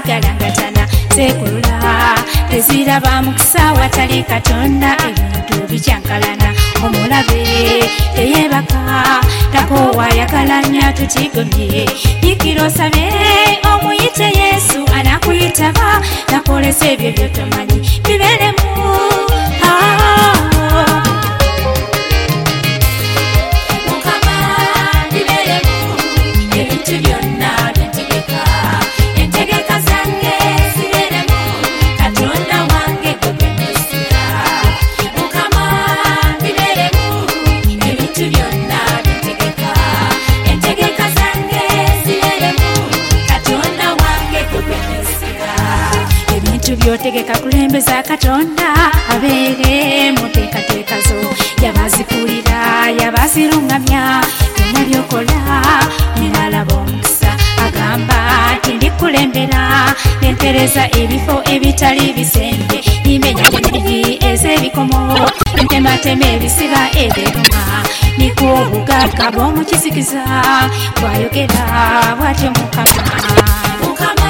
zigalangatana zekulula teziraba mukisa watali Katonda ebintu bikyankalana omulabe teyebaka takowa yakalanya tutigomye yikiro sabe omuyite Yesu anakuyitaba nakolesa ebyo byotomanyi biberemu Mukama biberemu ebintu byonna byentegeka entegeka zange ziberemu Katonda wange gwenesira Mukama biberemu ebintu byonna byentegeka entegeka zange ziberemu Katonda wange gwenesira ebintu byotegeka kulembeza Katonda abeere muteekateeka zo yabazikulira yabazirungamya byonna byokola ninalaba omukisa agamba nti ndikulembera nentereza ebifo ebitali bisembe nimenya enyigi ez'ebikomo ntematema ebisiba ebiruma niko obugagga bw'omukisikiza bwayogera bw'atyo Mukama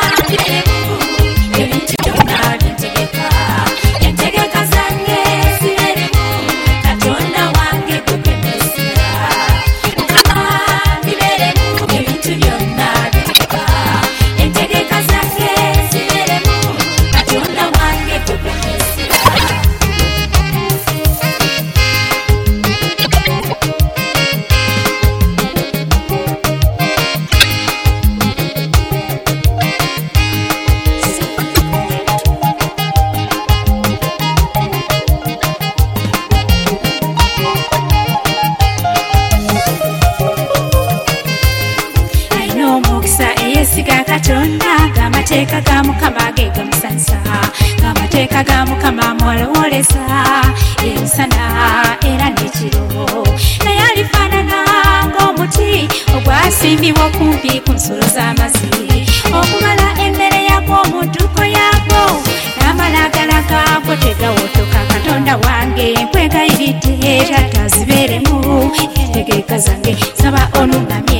ebintu byonna byentegeka entegeka zange ziberemu Katonda wange gwenesira Mukama biberemu ebintu byonna byentegeka entegeka zange ziberemu Katonda wange gwenesira Siga Katonda gamateeka ga Mukama ge gamusansa gamateeka ga Mukama mwolowoleza emisana era n'ekiro naye alifaanana ng'omuti ogwasimbibwa okumpi ku nsulo z'amazzi okumala emmere yagwo mu dduuko yagwo n'amalagala gaagwo tegawotoka Katonda wange nkwegayiridde taata zibeeremu entegeka zange saba onungamye